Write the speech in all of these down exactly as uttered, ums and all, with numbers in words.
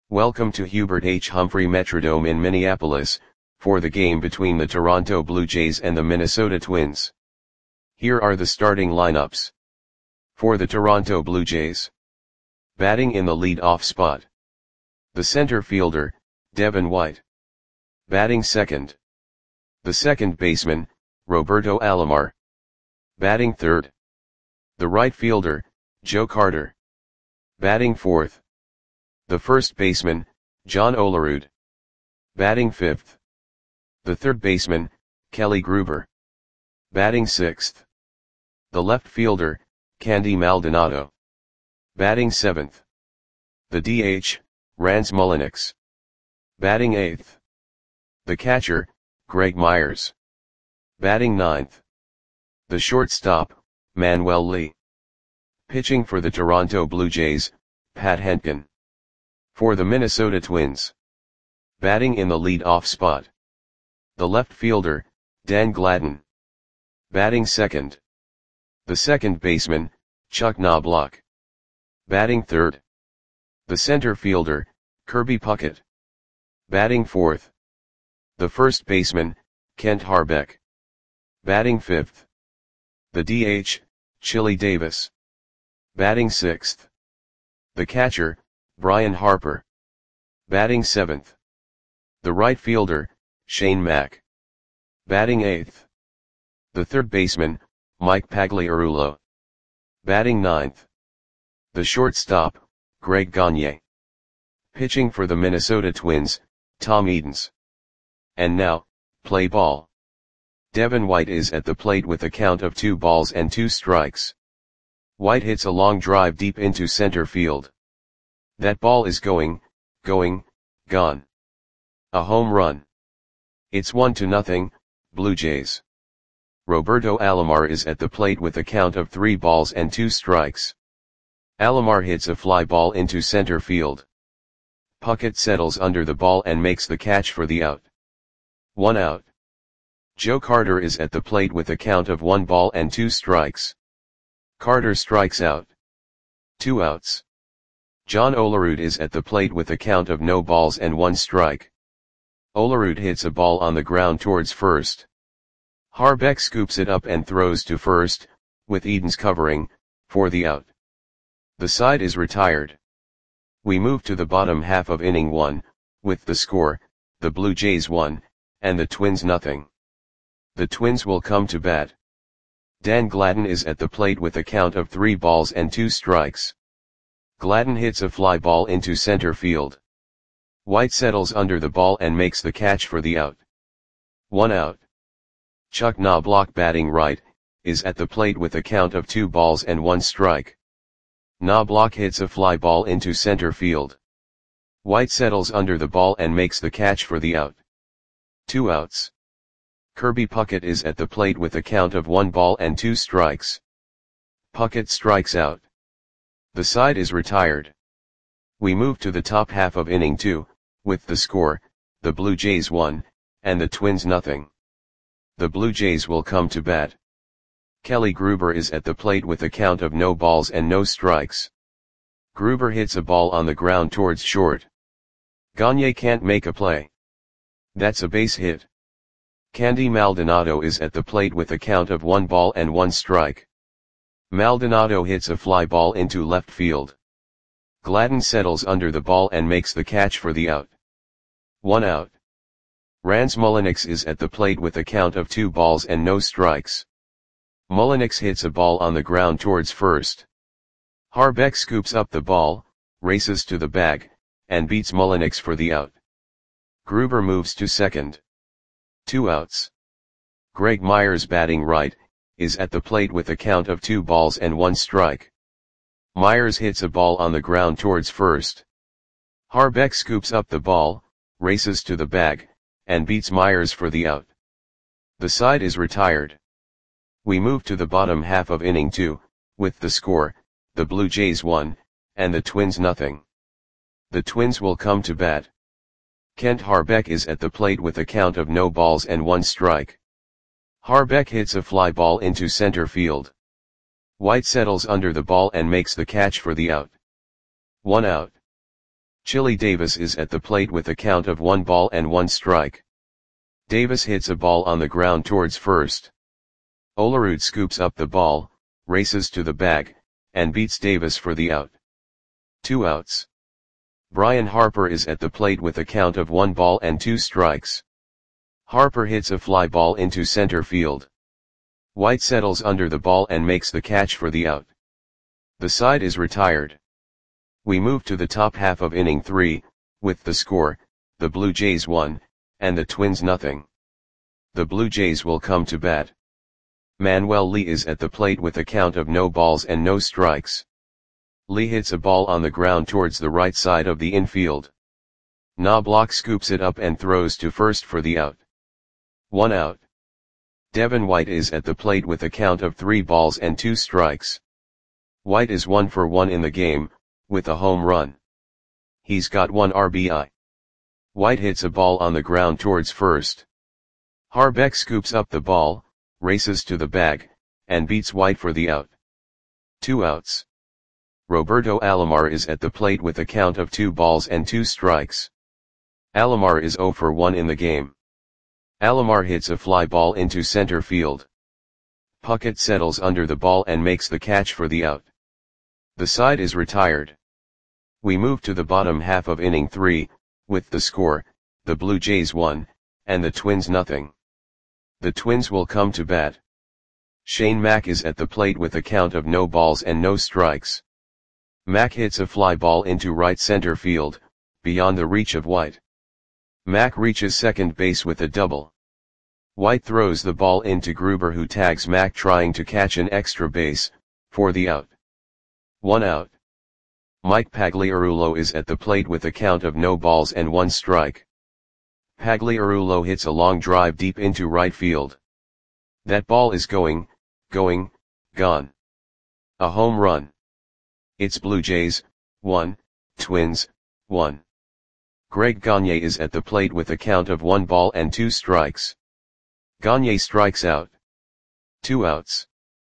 Welcome to Hubert H. Humphrey Metrodome in Minneapolis, for the game between the Toronto Blue Jays and the Minnesota Twins. Here are the starting lineups. For the Toronto Blue Jays. Batting in the lead-off spot. The center fielder, Devin White. Batting second. The second baseman, Roberto Alomar. Batting third. The right fielder, Joe Carter. Batting fourth. The first baseman, John Olerud. Batting fifth. The third baseman, Kelly Gruber. Batting sixth. The left fielder, Candy Maldonado. Batting seventh. The D H, Rance Mulliniks. Batting eighth. The catcher, Greg Myers. Batting ninth. The shortstop, Manuel Lee. Pitching for the Toronto Blue Jays, Pat Hentgen. For the Minnesota Twins. Batting in the lead-off spot. The left fielder, Dan Gladden. Batting second. The second baseman, Chuck Knobloch. Batting third. The center fielder, Kirby Puckett. Batting fourth. The first baseman, Kent Harbeck. Batting fifth. The D H, Chili Davis. Batting sixth. The catcher, Brian Harper. Batting seventh. The right fielder, Shane Mack. Batting eighth. The third baseman, Mike Pagliarulo. Batting ninth. The shortstop, Greg Gagne. Pitching for the Minnesota Twins, Tom Edens. And now, play ball. Devin White is at the plate with a count of two balls and two strikes. White hits a long drive deep into center field. That ball is going, going, gone. A home run. It's one to nothing, Blue Jays. Roberto Alomar is at the plate with a count of three balls and two strikes. Alomar hits a fly ball into center field. Puckett settles under the ball and makes the catch for the out. One out. Joe Carter is at the plate with a count of one ball and two strikes. Carter strikes out. Two outs. John Olerud is at the plate with a count of no balls and one strike. Olerud hits a ball on the ground towards first. Harbeck scoops it up and throws to first, with Edens covering, for the out. The side is retired. We move to the bottom half of inning one, with the score, the Blue Jays one, and the Twins nothing. The Twins will come to bat. Dan Gladden is at the plate with a count of three balls and two strikes. Gladden hits a fly ball into center field. White settles under the ball and makes the catch for the out. One out. Chuck Knobloch, batting right, is at the plate with a count of two balls and one strike. Knobloch hits a fly ball into center field. White settles under the ball and makes the catch for the out. Two outs. Kirby Puckett is at the plate with a count of one ball and two strikes. Puckett strikes out. The side is retired. We move to the top half of inning two, with the score, the Blue Jays one, and the Twins nothing. The Blue Jays will come to bat. Kelly Gruber is at the plate with a count of no balls and no strikes. Gruber hits a ball on the ground towards short. Gagne can't make a play. That's a base hit. Candy Maldonado is at the plate with a count of one ball and one strike. Maldonado hits a fly ball into left field. Gladden settles under the ball and makes the catch for the out. One out. Rance Mulliniks is at the plate with a count of two balls and no strikes. Mulliniks hits a ball on the ground towards first. Harbeck scoops up the ball, races to the bag, and beats Mulliniks for the out. Gruber moves to second. Two outs. Greg Myers, batting right, is at the plate with a count of two balls and one strike. Myers hits a ball on the ground towards first. Harbeck scoops up the ball, races to the bag, and beats Myers for the out. The side is retired. We move to the bottom half of inning two, with the score, the Blue Jays one, and the Twins nothing. The Twins will come to bat. Kent Harbeck is at the plate with a count of no balls and one strike. Harbeck hits a fly ball into center field. White settles under the ball and makes the catch for the out. One out. Chili Davis is at the plate with a count of one ball and one strike. Davis hits a ball on the ground towards first. Olerud scoops up the ball, races to the bag, and beats Davis for the out. Two outs. Brian Harper is at the plate with a count of one ball and two strikes. Harper hits a fly ball into center field. White settles under the ball and makes the catch for the out. The side is retired. We move to the top half of inning three, with the score, the Blue Jays one, and the Twins nothing. The Blue Jays will come to bat. Manuel Lee is at the plate with a count of no balls and no strikes. Lee hits a ball on the ground towards the right side of the infield. Knobloch scoops it up and throws to first for the out. One out. Devin White is at the plate with a count of three balls and two strikes. White is one for one in the game, with a home run. He's got one R B I. White hits a ball on the ground towards first. Harbeck scoops up the ball, races to the bag, and beats White for the out. Two outs. Roberto Alomar is at the plate with a count of two balls and two strikes. Alomar is zero for one in the game. Alomar hits a fly ball into center field. Puckett settles under the ball and makes the catch for the out. The side is retired. We move to the bottom half of inning three, with the score, the Blue Jays one, and the Twins nothing. The Twins will come to bat. Shane Mack is at the plate with a count of no balls and no strikes. Mack hits a fly ball into right center field, beyond the reach of White. Mack reaches second base with a double. White throws the ball into Gruber, who tags Mack trying to catch an extra base, for the out. One out. Mike Pagliarulo is at the plate with a count of no balls and one strike. Pagliarulo hits a long drive deep into right field. That ball is going, going, gone. A home run. It's Blue Jays, one, Twins, one. Greg Gagne is at the plate with a count of one ball and two strikes. Gagne strikes out. Two outs.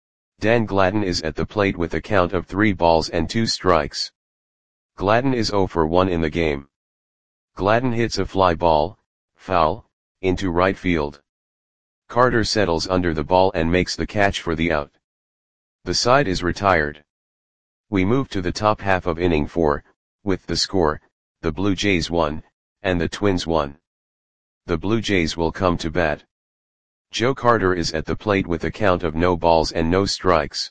Dan Gladden is at the plate with a count of three balls and two strikes. Gladden is zero for one in the game. Gladden hits a fly ball, foul, into right field. Carter settles under the ball and makes the catch for the out. The side is retired. We move to the top half of inning four, with the score, the Blue Jays one, and the Twins one. The Blue Jays will come to bat. Joe Carter is at the plate with a count of no balls and no strikes.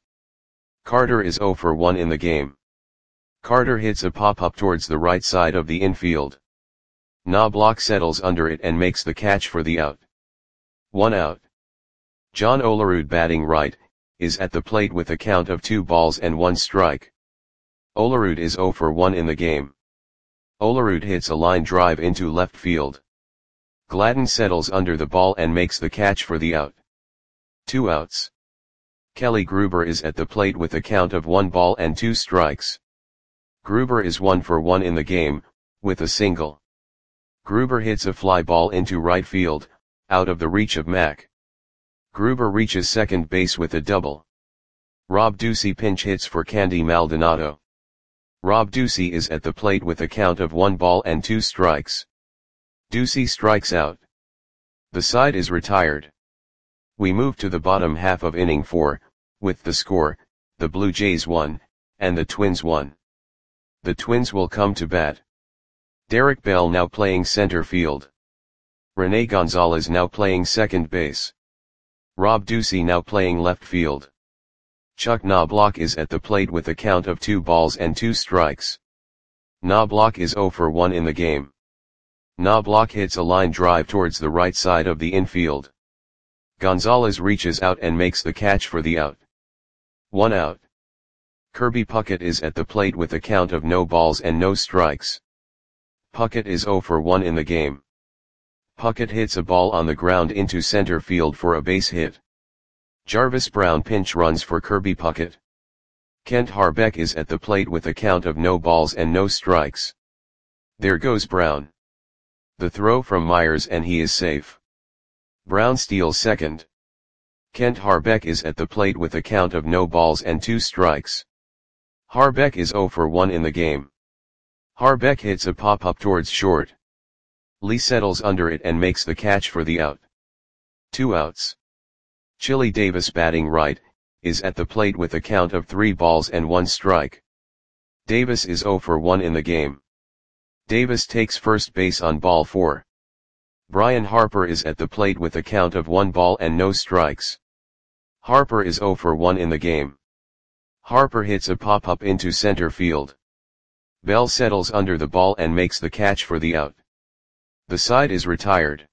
Carter is zero for one in the game. Carter hits a pop-up towards the right side of the infield. Knobloch settles under it and makes the catch for the out. One out. John Olerud, batting right, is at the plate with a count of two balls and one strike. Olerud is zero for one in the game. Olerud hits a line drive into left field. Gladden settles under the ball and makes the catch for the out. Two outs. Kelly Gruber is at the plate with a count of one ball and two strikes. Gruber is one for one in the game, with a single. Gruber hits a fly ball into right field, out of the reach of Mack. Gruber reaches second base with a double. Rob Ducey pinch hits for Candy Maldonado. Rob Ducey is at the plate with a count of one ball and two strikes. Ducey strikes out. The side is retired. We move to the bottom half of inning four, with the score, the Blue Jays one, and the Twins one. The Twins will come to bat. Derek Bell now playing center field. Rene Gonzalez now playing second base. Rob Ducey now playing left field. Chuck Knobloch is at the plate with a count of two balls and two strikes. Knobloch is zero for one in the game. Knobloch hits a line drive towards the right side of the infield. Gonzalez reaches out and makes the catch for the out. One out. Kirby Puckett is at the plate with a count of no balls and no strikes. Puckett is zero for one in the game. Puckett hits a ball on the ground into center field for a base hit. Jarvis Brown pinch runs for Kirby Puckett. Kent Harbeck is at the plate with a count of no balls and no strikes. There goes Brown. The throw from Myers and he is safe. Brown steals second. Kent Harbeck is at the plate with a count of no balls and two strikes. Harbeck is zero for one in the game. Harbeck hits a pop-up towards short. Lee settles under it and makes the catch for the out. Two outs. Chili Davis batting right, is at the plate with a count of three balls and one strike. Davis is oh for one in the game. Davis takes first base on ball four. Brian Harper is at the plate with a count of one ball and no strikes. Harper is oh for one in the game. Harper hits a pop-up into center field. Bell settles under the ball and makes the catch for the out. The side is retired.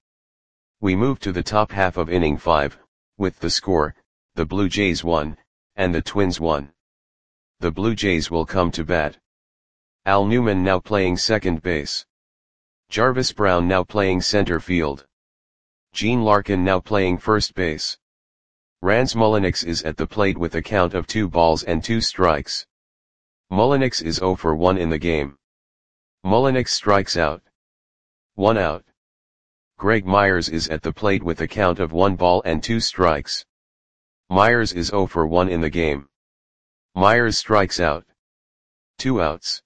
We move to the top half of inning five, with the score, the Blue Jays won, and the Twins won. The Blue Jays will come to bat. Al Newman now playing second base. Jarvis Brown now playing center field. Gene Larkin now playing first base. Rans Mulliniks is at the plate with a count of two balls and two strikes. Mulliniks is oh for one in the game. Mulliniks strikes out. One out. Greg Myers is at the plate with a count of one ball and two strikes. Myers is oh for one in the game. Myers strikes out. Two outs.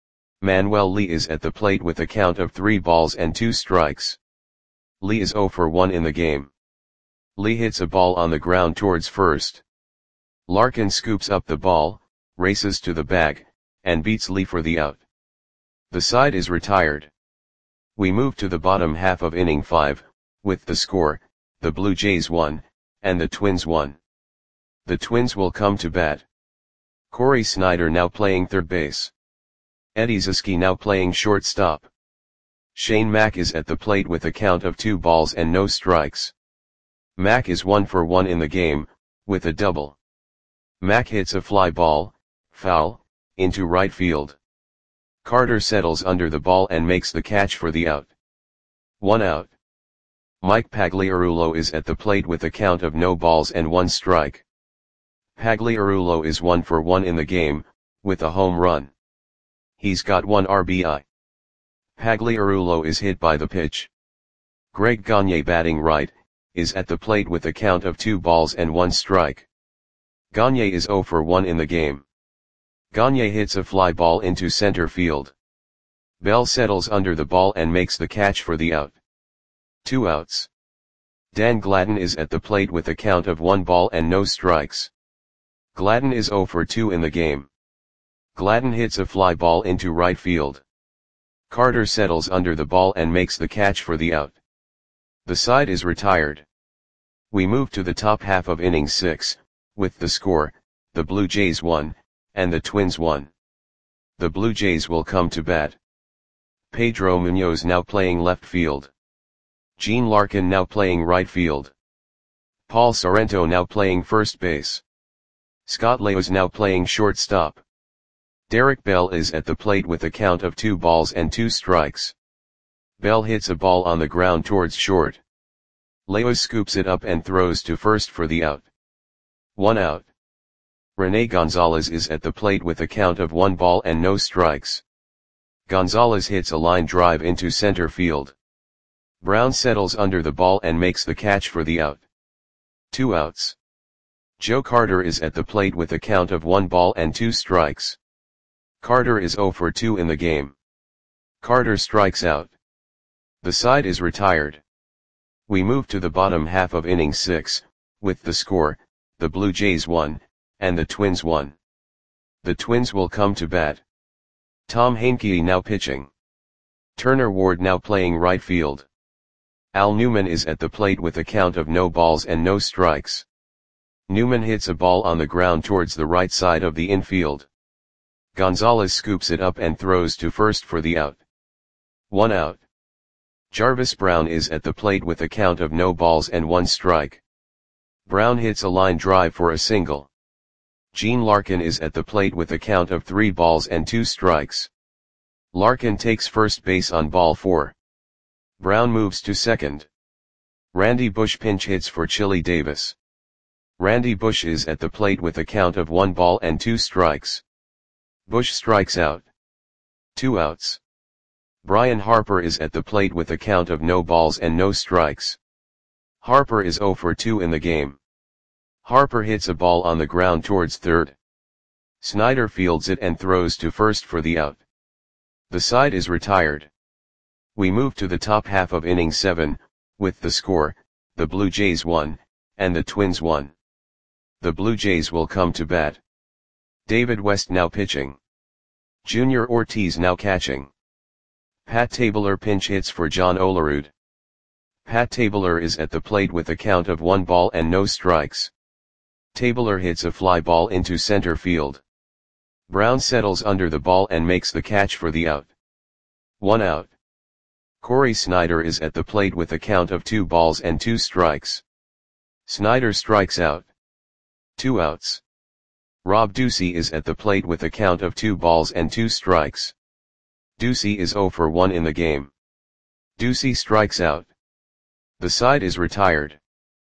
Manuel Lee is at the plate with a count of three balls and two strikes. Lee is oh for one in the game. Lee hits a ball on the ground towards first. Larkin scoops up the ball, races to the bag, and beats Lee for the out. The side is retired. We move to the bottom half of inning five, with the score, the Blue Jays won, and the Twins won. The Twins will come to bat. Corey Snyder now playing third base. Eddie Zisky now playing shortstop. Shane Mack is at the plate with a count of two balls and no strikes. Mack is one for one in the game, with a double. Mack hits a fly ball, foul, into right field. Carter settles under the ball and makes the catch for the out. One out. Mike Pagliarulo is at the plate with a count of no balls and one strike. Pagliarulo is one for one in the game, with a home run. He's got one R B I. Pagliarulo is hit by the pitch. Greg Gagne batting right, is at the plate with a count of two balls and one strike. Gagne is oh for one in the game. Gagne hits a fly ball into center field. Bell settles under the ball and makes the catch for the out. Two outs. Dan Gladden is at the plate with a count of one ball and no strikes. Gladden is oh for two in the game. Gladden hits a fly ball into right field. Carter settles under the ball and makes the catch for the out. The side is retired. We move to the top half of inning six, with the score, the Blue Jays won, and the Twins won. The Blue Jays will come to bat. Pedro Munoz now playing left field. Gene Larkin now playing right field. Paul Sorrento now playing first base. Scott Laos now playing shortstop. Derek Bell is at the plate with a count of two balls and two strikes. Bell hits a ball on the ground towards short. Laos scoops it up and throws to first for the out. One out. Rene Gonzalez is at the plate with a count of one ball and no strikes. Gonzalez hits a line drive into center field. Brown settles under the ball and makes the catch for the out. Two outs. Joe Carter is at the plate with a count of one ball and two strikes. Carter is oh for two in the game. Carter strikes out. The side is retired. We move to the bottom half of inning six, with the score, the Blue Jays won, and the Twins won. The Twins will come to bat. Tom Heincke now pitching. Turner Ward now playing right field. Al Newman is at the plate with a count of no balls and no strikes. Newman hits a ball on the ground towards the right side of the infield. Gonzalez scoops it up and throws to first for the out. One out. Jarvis Brown is at the plate with a count of no balls and one strike. Brown hits a line drive for a single. Gene Larkin is at the plate with a count of three balls and two strikes. Larkin takes first base on ball four. Brown moves to second. Randy Bush pinch hits for Chili Davis. Randy Bush is at the plate with a count of one ball and two strikes. Bush strikes out. Two outs. Brian Harper is at the plate with a count of no balls and no strikes. Harper is oh for two in the game. Harper hits a ball on the ground towards third. Snyder fields it and throws to first for the out. The side is retired. We move to the top half of inning seven, with the score, the Blue Jays one, and the Twins one. The Blue Jays will come to bat. David West now pitching. Junior Ortiz now catching. Pat Tabler pinch hits for John Olerud. Pat Tabler is at the plate with a count of one ball and no strikes. Tabler hits a fly ball into center field. Brown settles under the ball and makes the catch for the out. One out. Corey Snyder is at the plate with a count of two balls and two strikes. Snyder strikes out. Two outs. Rob Ducey is at the plate with a count of two balls and two strikes. Ducey is zero for one in the game. Ducey strikes out. The side is retired.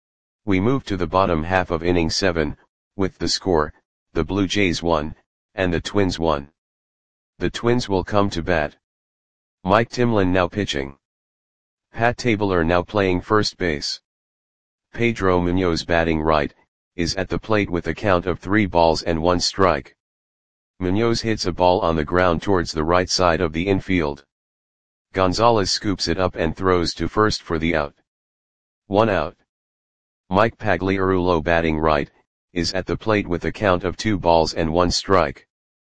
We move to the bottom half of inning seven, with the score, the Blue Jays one, and the Twins one. The Twins will come to bat. Mike Timlin now pitching. Pat Tabler now playing first base. Pedro Munoz batting right, is at the plate with a count of three balls and one strike. Munoz hits a ball on the ground towards the right side of the infield. Gonzalez scoops it up and throws to first for the out. One out. Mike Pagliarulo batting right, is at the plate with a count of two balls and one strike.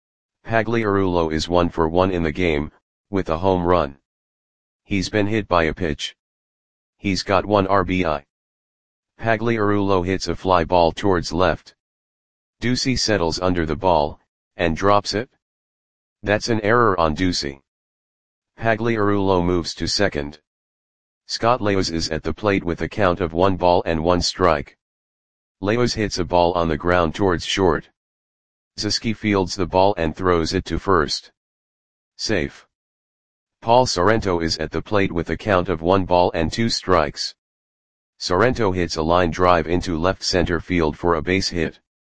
Pagliarulo is one for one in the game, with a home run. He's been hit by a pitch. He's got one R B I. Pagliarulo hits a fly ball towards left. Ducey settles under the ball, and drops it. That's an error on Ducey. Pagliarulo moves to second. Scott Leos is at the plate with a count of one ball and one strike. Leos hits a ball on the ground towards short. Zisky fields the ball and throws it to first. Safe. Paul Sorrento is at the plate with a count of one ball and two strikes. Sorrento hits a line drive into left center field for a base hit.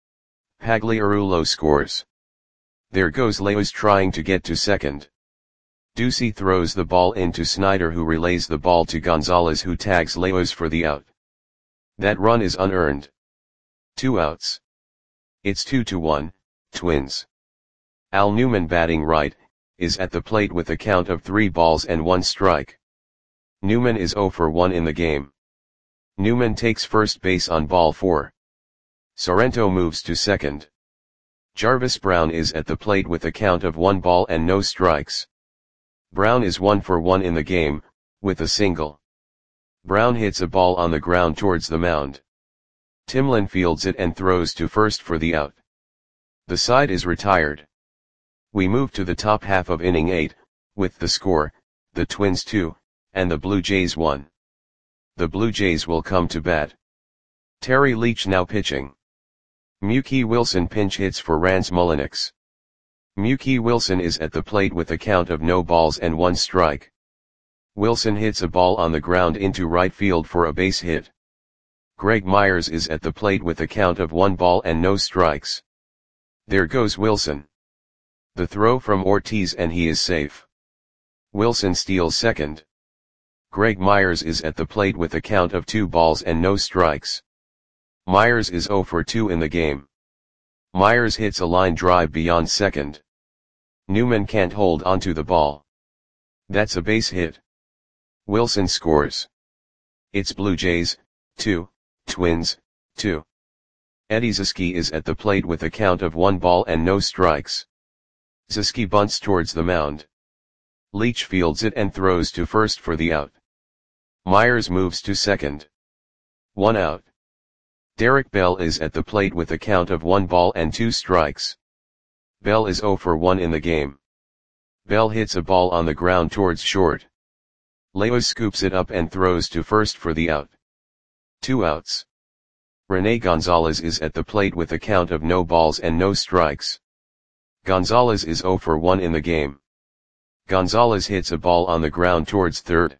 Pagliarulo scores. There goes Leos trying to get to second. Ducey throws the ball into Snyder, who relays the ball to Gonzalez, who tags Leos for the out. That run is unearned. Two outs. It's two to one, Twins. Al Newman batting right, is at the plate with a count of three balls and one strike. Newman is zero for one in the game. Newman takes first base on ball four. Sorrento moves to second. Jarvis Brown is at the plate with a count of one ball and no strikes. Brown is one for one in the game, with a single. Brown hits a ball on the ground towards the mound. Timlin fields it and throws to first for the out. The side is retired. We move to the top half of inning eight, with the score, the Twins two, and the Blue Jays one. The Blue Jays will come to bat. Terry Leach now pitching. Mookie Wilson pinch hits for Rance Mulliniks. Mookie Wilson is at the plate with a count of no balls and one strike. Wilson hits a ball on the ground into right field for a base hit. Greg Myers is at the plate with a count of one ball and no strikes. There goes Wilson. The throw from Ortiz and he is safe. Wilson steals second. Greg Myers is at the plate with a count of two balls and no strikes. Myers is zero for two in the game. Myers hits a line drive beyond second. Newman can't hold onto the ball. That's a base hit. Wilson scores. It's Blue Jays, two, Twins, two. Eddie Zisky is at the plate with a count of one ball and no strikes. Zisky bunts towards the mound. Leach fields it and throws to first for the out. Myers moves to second. One out. Derek Bell is at the plate with a count of one ball and two strikes. Bell is zero for one in the game. Bell hits a ball on the ground towards short. Leos scoops it up and throws to first for the out. Two outs. Rene Gonzalez is at the plate with a count of no balls and no strikes. Gonzalez is zero for one in the game. Gonzalez hits a ball on the ground towards third.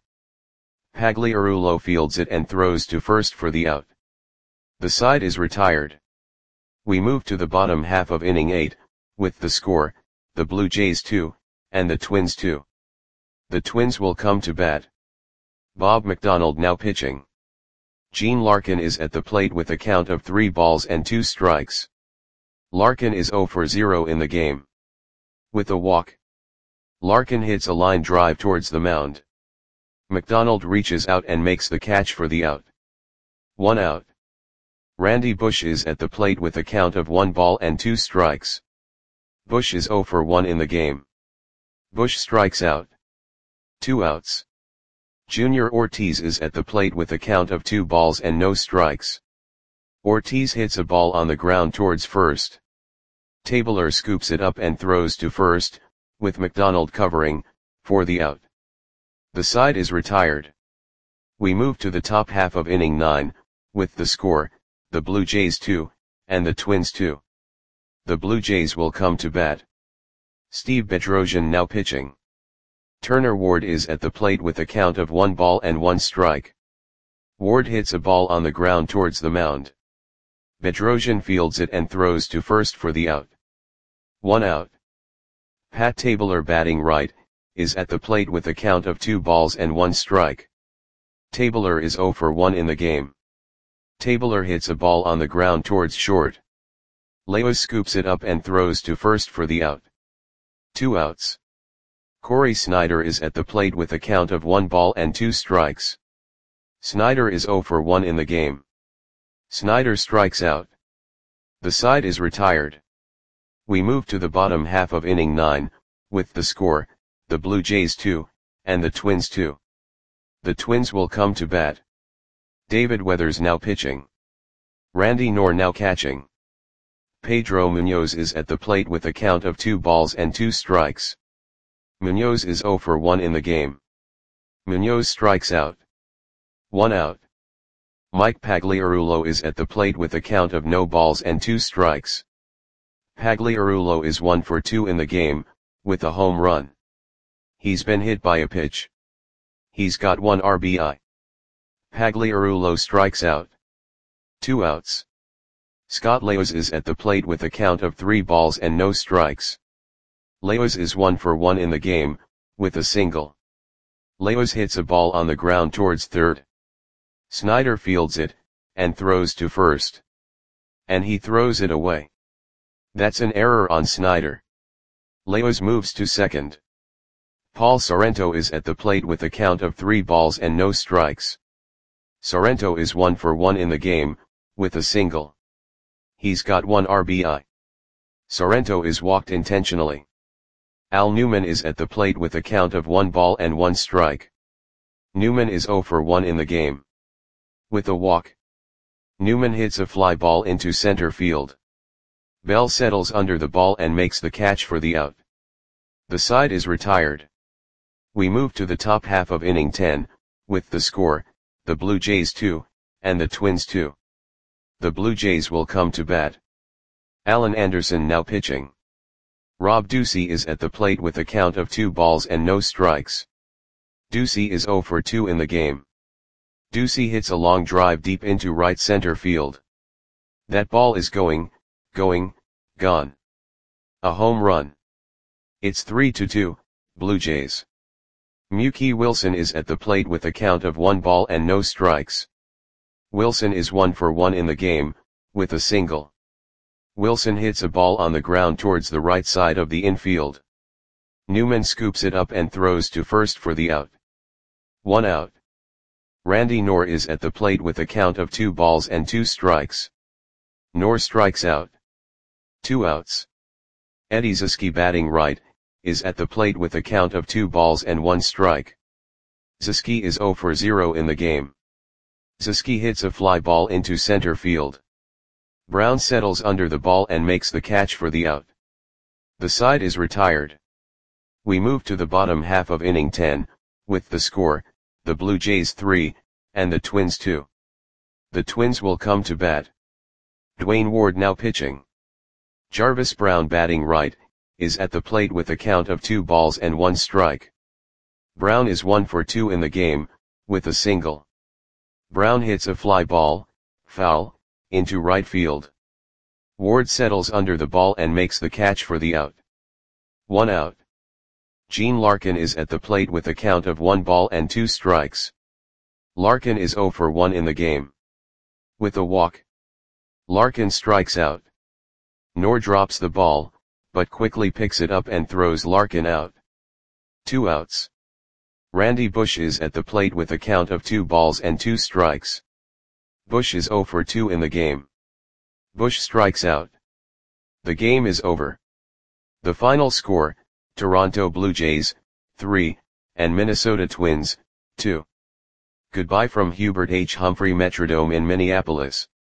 Pagliarulo fields it and throws to first for the out. The side is retired. We move to the bottom half of inning eight, with the score, the Blue Jays two, and the Twins two. The Twins will come to bat. Bob McDonald now pitching. Gene Larkin is at the plate with a count of three balls and two strikes. Larkin is zero for zero in the game. With a walk. Larkin hits a line drive towards the mound. McDonald reaches out and makes the catch for the out. One out. Randy Bush is at the plate with a count of one ball and two strikes. Bush is zero for one in the game. Bush strikes out. Two outs. Junior Ortiz is at the plate with a count of two balls and no strikes. Ortiz hits a ball on the ground towards first. Tabler scoops it up and throws to first, with McDonald covering, for the out. The side is retired. We move to the top half of inning nine, with the score, the Blue Jays two, and the Twins two. The Blue Jays will come to bat. Steve Bedrosian now pitching. Turner Ward is at the plate with a count of one ball and one strike. Ward hits a ball on the ground towards the mound. Bedrosian fields it and throws to first for the out. One out. Pat Tabler batting right, is at the plate with a count of two balls and one strike. Tabler is zero for one in the game. Tabler hits a ball on the ground towards short. Leos scoops it up and throws to first for the out. Two outs. Corey Snyder is at the plate with a count of one ball and two strikes. Snyder is zero for one in the game. Snyder strikes out. The side is retired. We move to the bottom half of inning nine, with the score, the Blue Jays two, and the Twins two. The Twins will come to bat. David Weathers now pitching. Randy Knorr now catching. Pedro Munoz is at the plate with a count of two balls and two strikes. Munoz is zero for one in the game. Munoz strikes out. One out. Mike Pagliarulo is at the plate with a count of no balls and two strikes. Pagliarulo is one for two in the game, with a home run. He's been hit by a pitch. He's got one R B I. Pagliarulo strikes out. Two outs. Scott Leos is at the plate with a count of three balls and no strikes. Leos is one for one in the game, with a single. Leos hits a ball on the ground towards third. Snyder fields it, and throws to first. And he throws it away. That's an error on Snyder. Leos moves to second. Paul Sorrento is at the plate with a count of three balls and no strikes. Sorrento is one for one in the game, with a single. He's got one R B I. Sorrento is walked intentionally. Al Newman is at the plate with a count of one ball and one strike. Newman is zero for one in the game. With a walk. Newman hits a fly ball into center field. Bell settles under the ball and makes the catch for the out. The side is retired. We move to the top half of inning ten, with the score, the Blue Jays two, and the Twins two. The Blue Jays will come to bat. Alan Anderson now pitching. Rob Ducey is at the plate with a count of two balls and no strikes. Ducey is zero for two in the game. Ducey hits a long drive deep into right center field. That ball is going, going, gone. A home run. It's three to two, Blue Jays. Mookie Wilson is at the plate with a count of one ball and no strikes. Wilson is one for one in the game, with a single. Wilson hits a ball on the ground towards the right side of the infield. Newman scoops it up and throws to first for the out. One out. Randy Knorr is at the plate with a count of two balls and two strikes. Knorr strikes out. Two outs. Eddie Zieske batting right, is at the plate with a count of two balls and one strike. Zieske is zero for zero in the game. Zieske hits a fly ball into center field. Brown settles under the ball and makes the catch for the out. The side is retired. We move to the bottom half of inning ten, with the score, the Blue Jays three, and the Twins two. The Twins will come to bat. Dwayne Ward now pitching. Jarvis Brown batting right, is at the plate with a count of two balls and one strike. Brown is one for two in the game, with a single. Brown hits a fly ball, foul, into right field. Ward settles under the ball and makes the catch for the out. One out. Gene Larkin is at the plate with a count of one ball and two strikes. Larkin is zero for one in the game. With a walk. Larkin strikes out. Knorr drops the ball, but quickly picks it up and throws Larkin out. Two outs. Randy Bush is at the plate with a count of two balls and two strikes. Bush is zero for two in the game. Bush strikes out. The game is over. The final score, Toronto Blue Jays, three, and Minnesota Twins, two. Goodbye from Hubert H. Humphrey Metrodome in Minneapolis.